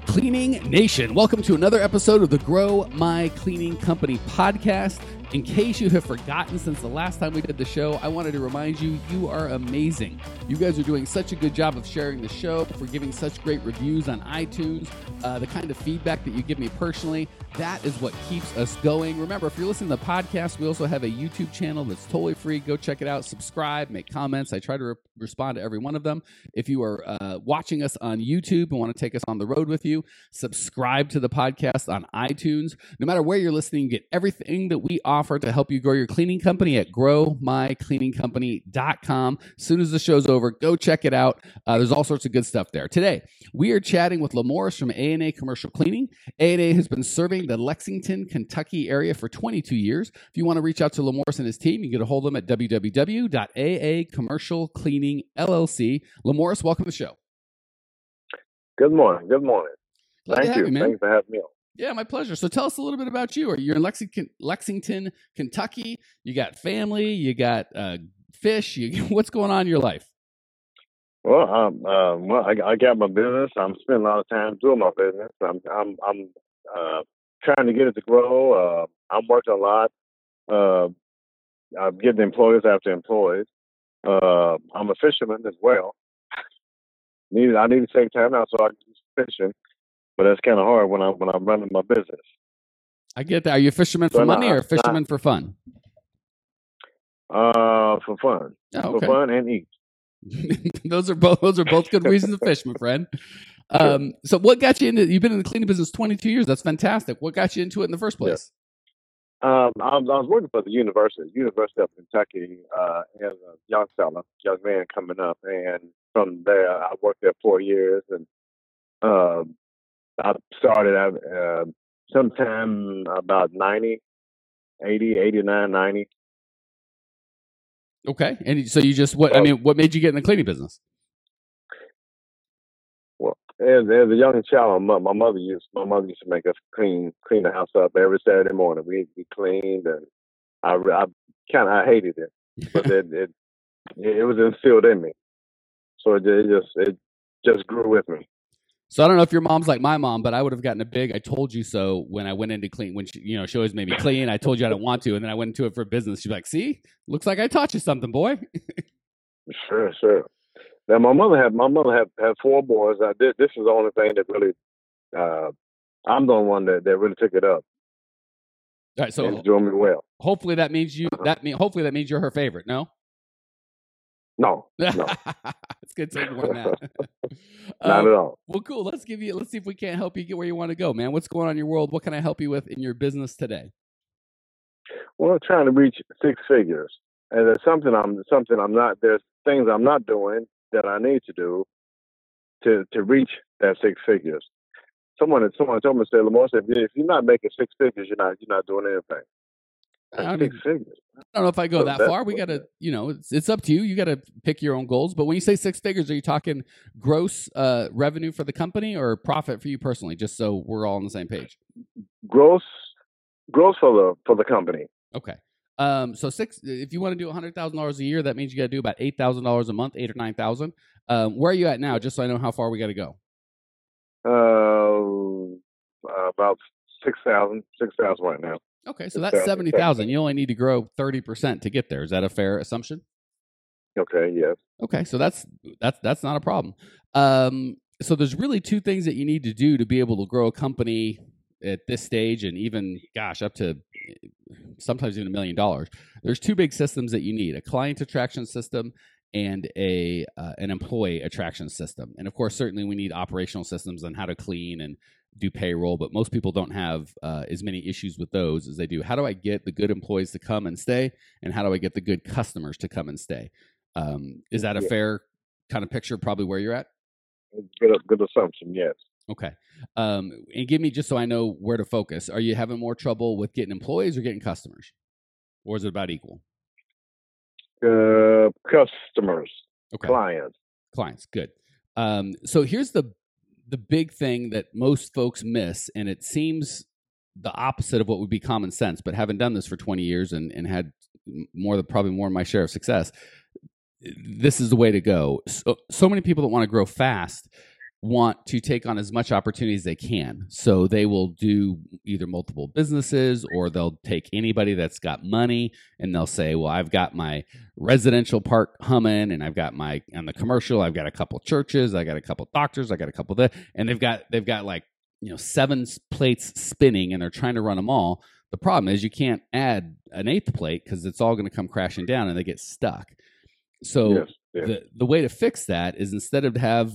Cleaning Nation, welcome to another episode of the Grow My Cleaning Company podcast. In case you have forgotten since the last time we did the show, I wanted to remind you, you are amazing. You guys are doing such a good job of sharing the show, for giving such great reviews on iTunes, the kind of feedback that you give me personally. That is what keeps us going. Remember, if you're listening to the podcast, we also have a YouTube channel that's totally free. Go check it out, subscribe, make comments. I try to respond to every one of them. If you are watching us on YouTube and want to take us on the road with you, subscribe to the podcast on iTunes. No matter where you're listening, get everything that we offer to help you grow your cleaning company at growmycleaningcompany.com. As soon as the show's over, go check it out. There's all sorts of good stuff there. Today, we are chatting with Lamorris from A&A Commercial Cleaning. A&A has been serving the Lexington, Kentucky area for 22 years. If you want to reach out to Lamorris and his team, you can get a hold of them at www.aacommercialcleaningllc. Lamorris, welcome to the show. Good morning. Good morning. Thank you. Man. Thanks for having me on. Yeah, my pleasure. So tell us a little bit about you. You're in Lexington, Kentucky. You got family. You got fish. What's going on in your life? Well, I got my business. I'm spending a lot of time doing my business. I'm trying to get it to grow. I'm working a lot. I'm getting employees after employees. I'm a fisherman as well. I need to take time out so I can do fishing, but that's kind of hard when I'm running my business. I get that. Are you a fisherman for money or a fisherman for fun? For fun. Oh, okay. For fun and eat. Those are both good reasons to fish, my friend. So what got you into? You've been in the cleaning business 22 years. That's fantastic. What got you into it in the first place? I was working for the University of Kentucky, as a young man coming up, and from there I worked there 4 years, and I started out sometime about 90. Okay, and so you just what made you get in the cleaning business? Well, as a young child, my mother used to make us clean the house up every Saturday morning. We cleaned, and I hated it, but it was instilled in me, so it just grew with me. So I don't know if your mom's like my mom, but I would have gotten a big "I told you so" when I went into clean. When she always made me clean. I told you I didn't want to, and then I went into it for business. She's like, "See, looks like I taught you something, boy." Sure. Now my mother had 4 boys. This is the only thing that really, I'm the one that really took it up. All right, so it's doing me well. Hopefully that means hopefully that means you're her favorite. No. No. It's good to more than that. Not at all. Well, cool. Let's see if we can't help you get where you want to go, man. What's going on in your world? What can I help you with in your business today? Well, I'm trying to reach 6 figures, and there's something I'm not. There's things I'm not doing that I need to do to reach that 6 figures. Someone told me, Lamorris, if you're not making 6 figures, you're not doing anything. 6 figures. I don't know if I go that far. We got to, it's up to you. You got to pick your own goals. But when you say 6 figures, are you talking gross revenue for the company or profit for you personally? Just so we're all on the same page. Gross for the company. Okay. So if you want to do $100,000 a year, that means you got to do about $8,000 a month, 8 or 9,000. Where are you at now? Just so I know how far we got to go. About 6,000 right now. Okay, so that's 70,000. You only need to grow 30% to get there. Is that a fair assumption? Okay, yes. Okay, so that's not a problem. So there's really 2 things that you need to do to be able to grow a company at this stage, and even, up to sometimes even $1 million. There's 2 big systems that you need: a client attraction system and an employee attraction system. And of course, certainly we need operational systems on how to clean and do payroll, but most people don't have as many issues with those as they do. How do I get the good employees to come and stay? And how do I get the good customers to come and stay? Is that a fair kind of picture, probably where you're at? Good assumption, yes. Okay. And give me, just so I know where to focus, are you having more trouble with getting employees or getting customers? Or is it about equal? Customers. Okay. Clients, good. So here's the big thing that most folks miss, and it seems the opposite of what would be common sense, but having done this for 20 years and had probably more than my share of success, this is the way to go. So many people that want to grow fast want to take on as much opportunity as they can. So they will do either multiple businesses, or they'll take anybody that's got money and they'll say, well, I've got my residential part humming, and I've got my, on the commercial, I've got a couple churches, I got a couple doctors, I got a couple that, and they've got like, 7 plates spinning, and they're trying to run them all. The problem is you can't add an 8th plate because it's all going to come crashing down and they get stuck. So the way to fix that is, instead of have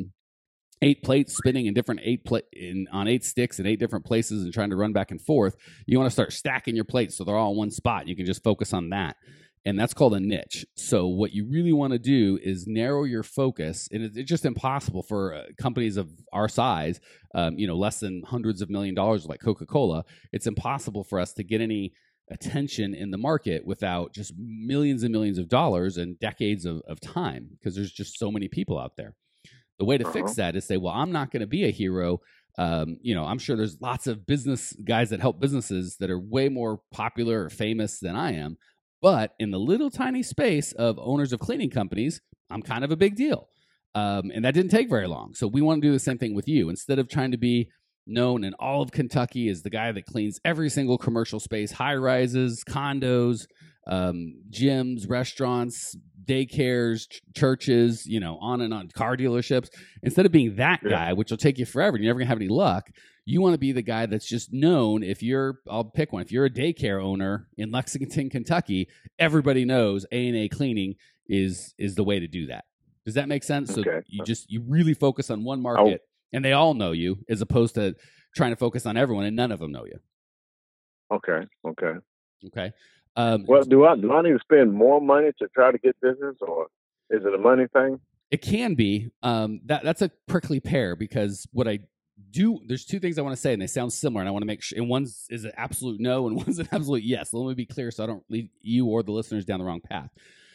8 plates spinning in different on 8 sticks in 8 different places and trying to run back and forth, you want to start stacking your plates so they're all in one spot. You can just focus on that. And that's called a niche. So what you really want to do is narrow your focus. And it's just impossible for companies of our size, less than hundreds of $1 million like Coca-Cola. It's impossible for us to get any attention in the market without just millions and millions of dollars and decades of time, because there's just so many people out there. The way to fix that is say, well, I'm not going to be a hero. I'm sure there's lots of business guys that help businesses that are way more popular or famous than I am. But in the little tiny space of owners of cleaning companies, I'm kind of a big deal. And that didn't take very long. So we want to do the same thing with you. Instead of trying to be known in all of Kentucky as the guy that cleans every single commercial space, high rises, condos, gyms, restaurants, daycares, churches, on and on, car dealerships. Instead of being that guy, which will take you forever and you're never gonna have any luck, you want to be the guy that's just known. I'll pick one. If you're a daycare owner in Lexington, Kentucky, everybody knows A&A Cleaning is the way to do that. Does that make sense? Okay. So you really focus on one market and they all know you, as opposed to trying to focus on everyone and none of them know you. Okay. Well, do I need to spend more money to try to get business, or is it a money thing? It can be. That's a prickly pear, because what I do, there's 2 things I want to say, and they sound similar, and I want to make sure. And one is an absolute no, and one's an absolute yes. So let me be clear, so I don't lead you or the listeners down the wrong path.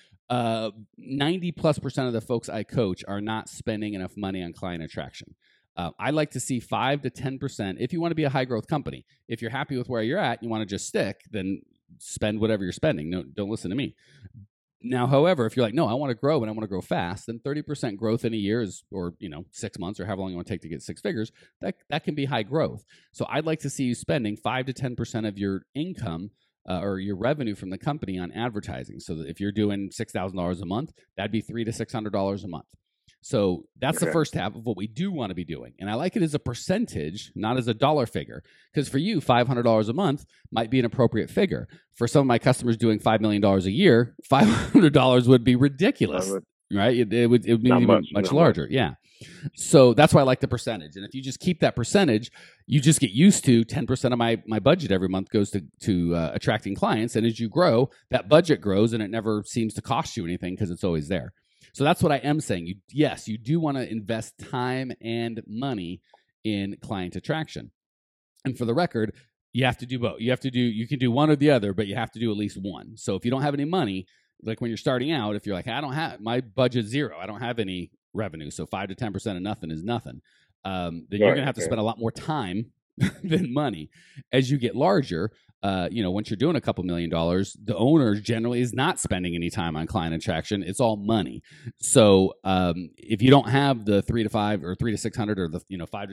90+% of the folks I coach are not spending enough money on client attraction. I like to see 5 to 10% if you want to be a high growth company. If you're happy with where you're at, and you want to just stick, then spend whatever you're spending. No, don't listen to me. Now, however, if you're like, no, I want to grow and I want to grow fast, then 30% growth in a year is, or 6 months, or however long you want to take to get 6 figures, that can be high growth. So I'd like to see you spending 5 to 10% of your income or your revenue from the company on advertising. So that if you're doing $6,000 a month, that'd be $300 to $600 a month. So that's the first half of what we do want to be doing. And I like it as a percentage, not as a dollar figure. Because for you, $500 a month might be an appropriate figure. For some of my customers doing $5 million a year, $500 would be ridiculous, right? It would be even much larger. Yeah. So that's why I like the percentage. And if you just keep that percentage, you just get used to 10% of my budget every month goes to attracting clients. And as you grow, that budget grows and it never seems to cost you anything because it's always there. So that's what I am saying. Yes, you do want to invest time and money in client attraction. And for the record, you have to do both. You can do one or the other, but you have to do at least one. So if you don't have any money, like when you're starting out, if you're like, I don't have, my budget's zero, I don't have any revenue, so 5 to 10% of nothing is nothing, then you're going to have to spend a lot more time than money. As you get larger, once you're doing a couple $1 million, the owner generally is not spending any time on client attraction. It's all money. So if you don't have the 3 to 5 or 3 to 600 or the 5 to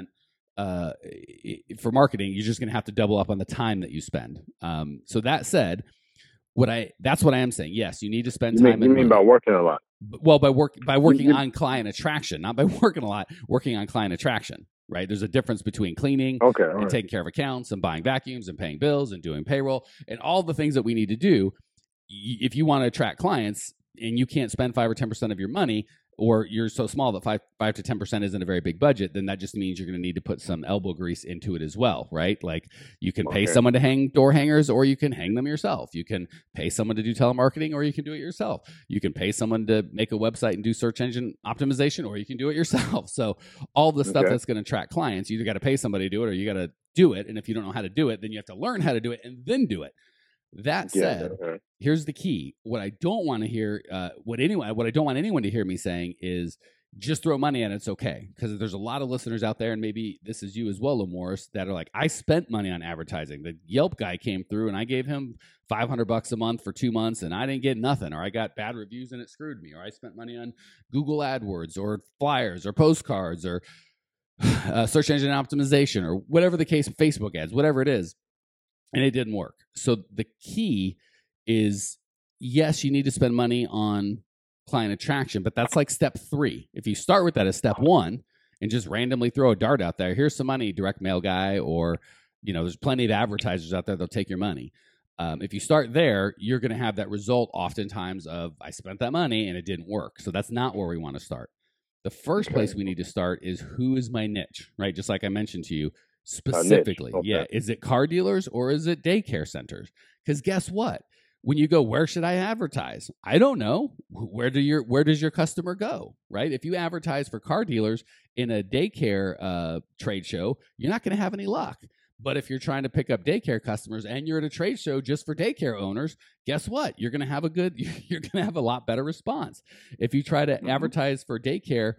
10% for marketing, you're just going to have to double up on the time that you spend. So that said, that's what I am saying. Yes, you need to spend time. You mean by working a lot? Well, by working on client attraction, not by working a lot, working on client attraction. Right? There's a difference between cleaning and taking care of accounts and buying vacuums and paying bills and doing payroll and all the things that we need to do. If you want to attract clients and you can't spend 5 or 10% of your money, or you're so small that 5 to 10% isn't a very big budget, then that just means you're going to need to put some elbow grease into it as well, right? Like you can pay someone to hang door hangers, or you can hang them yourself. You can pay someone to do telemarketing, or you can do it yourself. You can pay someone to make a website and do search engine optimization, or you can do it yourself. So all the stuff that's going to attract clients, you either got to pay somebody to do it, or you got to do it. And if you don't know how to do it, then you have to learn how to do it and then do it. That said, here's the key. What I don't want to hear, what I don't want anyone to hear me saying is, just throw money at it, it's okay. Because there's a lot of listeners out there, and maybe this is you as well, Morris, that are like, I spent money on advertising. The Yelp guy came through and I gave him $500 a month for 2 months and I didn't get nothing, or I got bad reviews and it screwed me, or I spent money on Google AdWords or flyers or postcards or search engine optimization or whatever the case, Facebook ads, whatever it is, and it didn't work. So the key is, yes, you need to spend money on client attraction, but that's like step 3. If you start with that as step 1 and just randomly throw a dart out there, here's some money, direct mail guy, or there's plenty of advertisers out there that'll take your money. If you start there, you're going to have that result oftentimes of, I spent that money and it didn't work. So that's not where we want to start. The first place we need to start is, who is my niche, right? Just like I mentioned to you specifically. Okay. Yeah. Is it car dealers or is it daycare centers? Because guess what? When you go, where should I advertise? I don't know. Where does your customer go, right? If you advertise for car dealers in a daycare trade show, you're not going to have any luck. But if you're trying to pick up daycare customers and you're at a trade show just for daycare owners, guess what? You're going to have a lot better response. If you try to advertise for daycare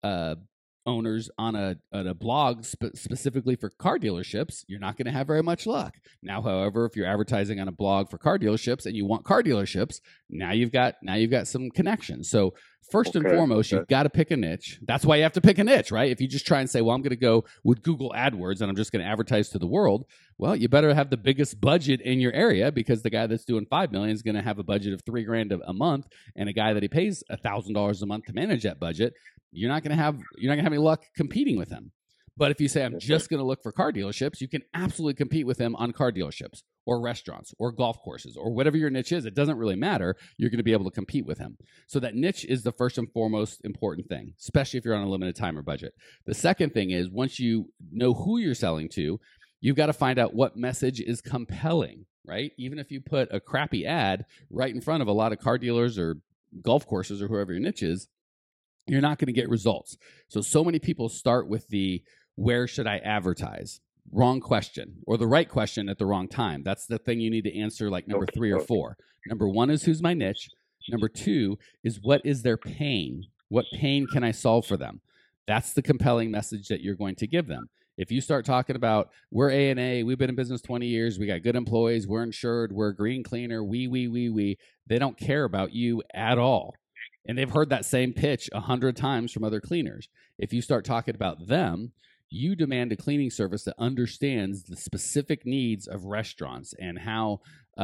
owners on a blog specifically for car dealerships, you're not going to have very much luck. Now, however, if you're advertising on a blog for car dealerships and you want car dealerships, now you've got some connections. So first and foremost, you've got to pick a niche. That's why you have to pick a niche, right? If you just try and say, well, I'm going to go with Google AdWords and I'm just going to advertise to the world, well, you better have the biggest budget in your area, because the guy that's doing $5 million is going to have a budget of $3,000 a month, and a guy that he pays $1,000 a month to manage that budget, you're not going to have any luck competing with him. But if you say, I'm just going to look for car dealerships, you can absolutely compete with him on car dealerships or restaurants or golf courses or whatever your niche is. It doesn't really matter. You're going to be able to compete with him. So that niche is the first and foremost important thing, especially if you're on a limited time or budget. The second thing is, once you know who you're selling to, you've got to find out what message is compelling, right? Even if you put a crappy ad right in front of a lot of car dealers or golf courses or whoever your niche is, you're not going to get results. So many people start with the, where should I advertise? Wrong question, or the right question at the wrong time. That's the thing you need to answer, like number 3 or 4. Number 1 is, who's my niche? Number 2 is, what is their pain? What pain can I solve for them? That's the compelling message that you're going to give them. If you start talking about, we're A&A, we've been in business 20 years, we got good employees, we're insured, we're a green cleaner, we, they don't care about you at all. And they've heard that same pitch 100 times from other cleaners. If you start talking about them, you demand a cleaning service that understands the specific needs of restaurants, and how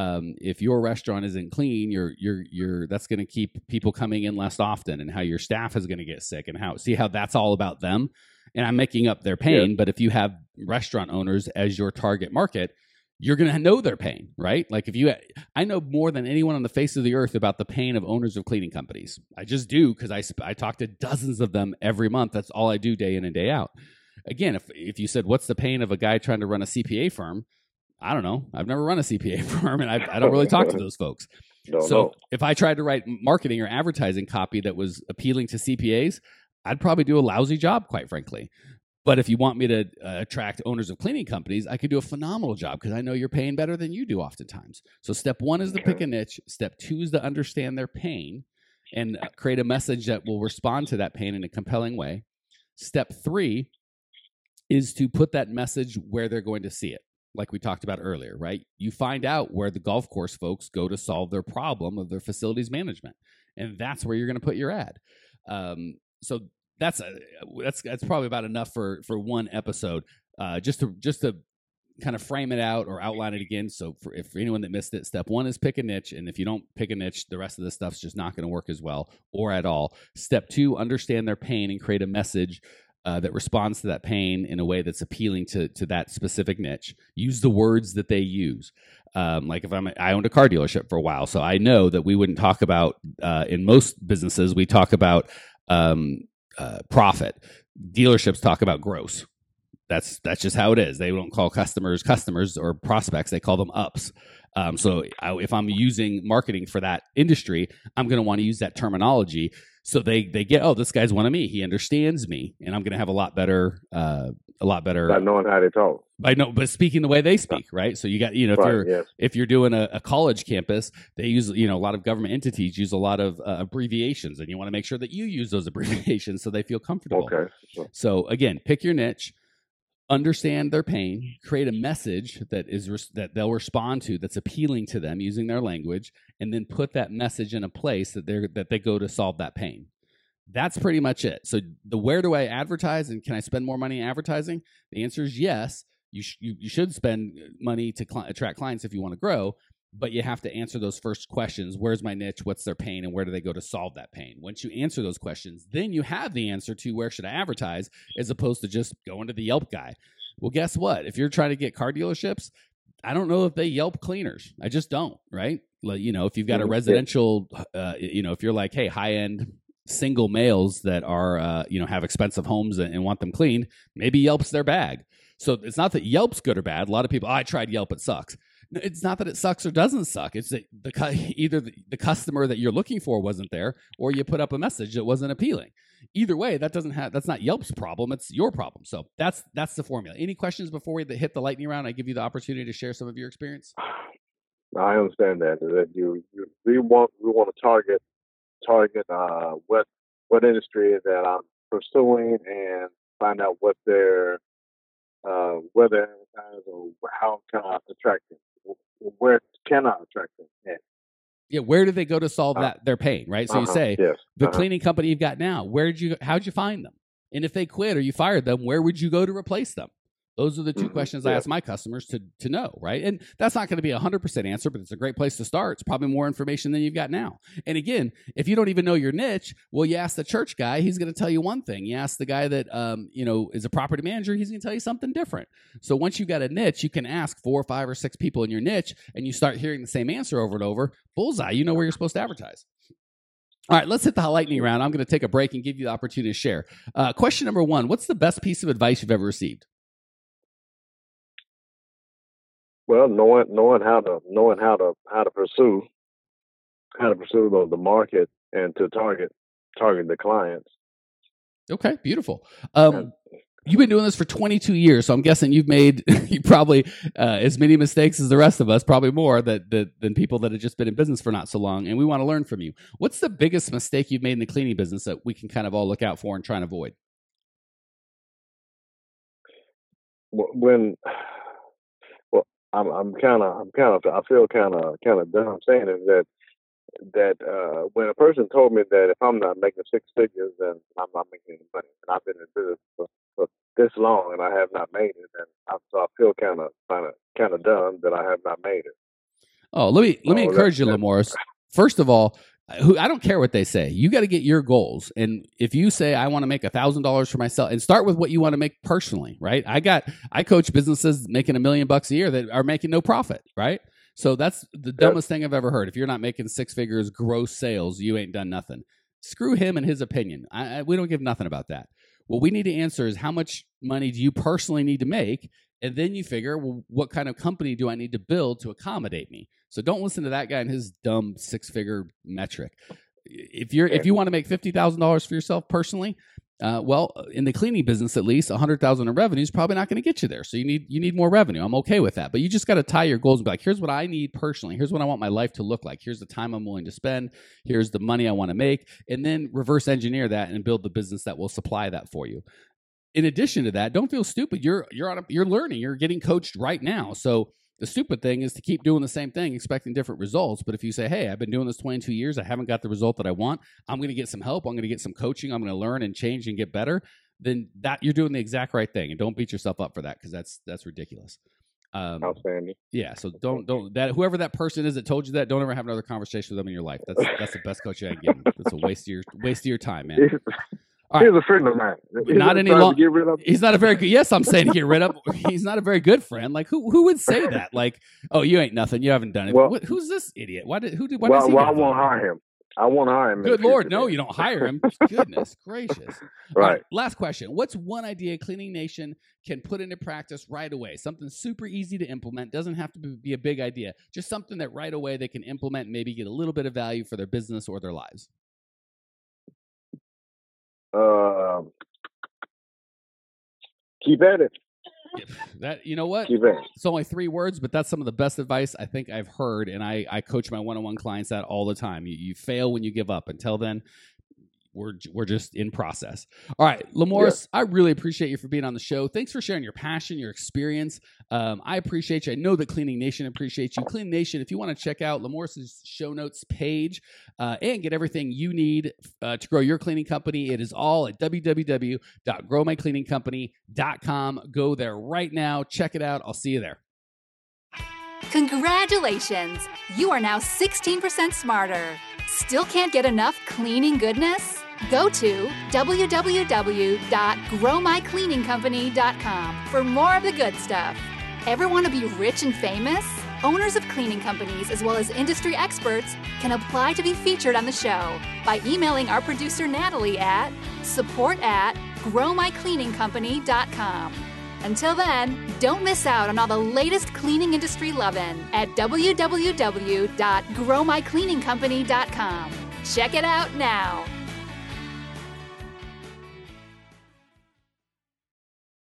if your restaurant isn't clean, that's going to keep people coming in less often, and how your staff is going to get sick, and how that's all about them. And I'm making up their pain, but if you have restaurant owners as your target market, you're going to know their pain, right? Like I know more than anyone on the face of the earth about the pain of owners of cleaning companies. I just do, because I talk to dozens of them every month. That's all I do day in and day out. Again, if you said, what's the pain of a guy trying to run a CPA firm? I don't know. I've never run a CPA firm, and I don't really talk to those folks. If I tried to write marketing or advertising copy that was appealing to CPAs, I'd probably do a lousy job, quite frankly. But if you want me to attract owners of cleaning companies, I could do a phenomenal job, because I know you're paying better than you do oftentimes. So step 1 is to pick a niche. Step 2 is to understand their pain and create a message that will respond to that pain in a compelling way. Step 3 is to put that message where they're going to see it, like we talked about earlier, right? You find out where the golf course folks go to solve their problem of their facilities management, and that's where you're going to put your ad. So that's probably about enough for one episode. Just to kind of frame it out or outline it again. So for anyone that missed it, step 1 is pick a niche, and if you don't pick a niche, the rest of the stuff's just not going to work as well or at all. Step 2, understand their pain and create a message that responds to that pain in a way that's appealing to that specific niche. Use the words that they use. Like if I owned a car dealership for a while, so I know that we wouldn't talk about, in most businesses, we talk about profit. Dealerships talk about gross. That's just how it is. They don't call customers or prospects. They call them ups. If I'm using marketing for that industry, I'm going to want to use that terminology. So they get, oh, this guy's one of me. He understands me, and I'm going to have a lot better. By knowing how they talk. But speaking the way they speak, right? So you got, if you're doing a college campus, they use, a lot of government entities use a lot of abbreviations, and you want to make sure that you use those abbreviations so they feel comfortable. Okay. So again, pick your niche, understand their pain, create a message that they'll respond to that's appealing to them using their language, and then put that message in a place that they go to solve that pain. That's pretty much it. So where do I advertise, and can I spend more money in advertising? The answer is yes. You should spend money to attract clients if you want to grow, but you have to answer those first questions. Where's my niche? What's their pain? And where do they go to solve that pain? Once you answer those questions, then you have the answer to where should I advertise, as opposed to just going to the Yelp guy. Well, guess what? If you're trying to get car dealerships, I don't know if they Yelp cleaners. I just don't, right? If you've got a residential, if you're like, hey, high-end single males that are, have expensive homes and want them cleaned, maybe Yelp's their bag. So it's not that Yelp's good or bad. A lot of people, I tried Yelp, it sucks. It's not that it sucks or doesn't suck. It's that either the customer that you're looking for wasn't there, or you put up a message that wasn't appealing. Either way, that's not Yelp's problem. It's your problem. So that's the formula. Any questions before we hit the lightning round? I give you the opportunity to share some of your experience. I understand that we want to target what industry that I'm pursuing, and find out what their whether advertise, or how can I attract them, where can I attract them at? Yeah, where do they go to solve their pain, right? So you say, the cleaning company you've got now, how'd you find them? And if they quit or you fired them, where would you go to replace them? Those are the two questions I ask my customers to know, right? And that's not going to be a 100% answer, but it's a great place to start. It's probably more information than you've got now. And again, if you don't even know your niche, well, you ask the church guy, he's going to tell you one thing. You ask the guy that, is a property manager, he's going to tell you something different. So once you've got a niche, you can ask 4 or 5 or 6 people in your niche, and you start hearing the same answer over and over. Bullseye, you know where you're supposed to advertise. All right, let's hit the lightning round. I'm going to take a break and give you the opportunity to share. Question number 1, what's the best piece of advice you've ever received? Well, knowing how to pursue the market, and to target the clients. Okay, beautiful. You've been doing this for 22 years, so I'm guessing you've made probably as many mistakes as the rest of us, probably more than people that have just been in business for not so long. And we want to learn from you. What's the biggest mistake you've made in the cleaning business that we can kind of all look out for and try and avoid? I feel kind of dumb saying it, that when a person told me that if I'm not making 6 figures, then I'm not making any money, and I've been in business for this long and I have not made it, and so I feel kind of dumb that I have not made it. Oh, let me encourage you, Lamorris. First of all, I don't care what they say. You got to get your goals. And if you say, I want to make $1,000 for myself, and start with what you want to make personally, right? I coach businesses making $1 million a year that are making no profit, right? So that's the dumbest thing I've ever heard. If you're not making 6 figures gross sales, you ain't done nothing. Screw him and his opinion. We don't give nothing about that. What we need to answer is, how much money do you personally need to make? And then you figure, well, what kind of company do I need to build to accommodate me? So don't listen to that guy and his dumb 6-figure metric. If you want to make $50,000 for yourself personally, in the cleaning business, at least $100,000 in revenue is probably not going to get you there. So you need more revenue. I'm okay with that, but you just got to tie your goals and be like, here's what I need personally. Here's what I want my life to look like. Here's the time I'm willing to spend. Here's the money I want to make, and then reverse engineer that and build the business that will supply that for you. In addition to that, don't feel stupid. You're learning. You're getting coached right now. So the stupid thing is to keep doing the same thing, expecting different results. But if you say, hey, I've been doing this 22 years, I haven't got the result that I want, I'm going to get some help, I'm going to get some coaching, I'm going to learn and change and get better, then that you're doing the exact right thing. And don't beat yourself up for that, because that's ridiculous. Outstanding. Yeah. So don't that whoever that person is that told you that, don't ever have another conversation with them in your life. That's the best coach I can give. That's a waste of your time, man. Right. He's a friend of mine. Not any longer. He's not a very good. Yes, I'm saying to get rid of. He's not a very good friend. Like who would say that? Like, oh, you ain't nothing. You haven't done it. Who's this idiot? Why does he? I won't hire him. I want to hire him. Good Lord, no, you don't hire him. Goodness gracious. Right. All right. Last question. What's one idea Cleaning Nation can put into practice right away? Something super easy to implement. Doesn't have to be a big idea. Just something that right away they can implement and maybe get a little bit of value for their business or their lives. Keep at it. That, you know what? Keep at it. It's only 3 words, but that's some of the best advice I think I've heard. And I coach my one-on-one clients that all the time. You fail when you give up. Until then, we're just in process. All right, Lamorris, I really appreciate you for being on the show. Thanks for sharing your passion, your experience. I appreciate you. I know that Cleaning Nation appreciates you. Cleaning Nation, if you want to check out Lamorris's show notes page and get everything you need to grow your cleaning company, it is all at www.growmycleaningcompany.com. Go there right now. Check it out. I'll see you there. Congratulations! You are now 16% smarter. Still can't get enough cleaning goodness? Go to www.growmycleaningcompany.com for more of the good stuff. Ever want to be rich and famous? Owners of cleaning companies, as well as industry experts, can apply to be featured on the show by emailing our producer Natalie at support@growmycleaningcompany.com. Until then, don't miss out on all the latest cleaning industry lovin' at www.growmycleaningcompany.com. Check it out now.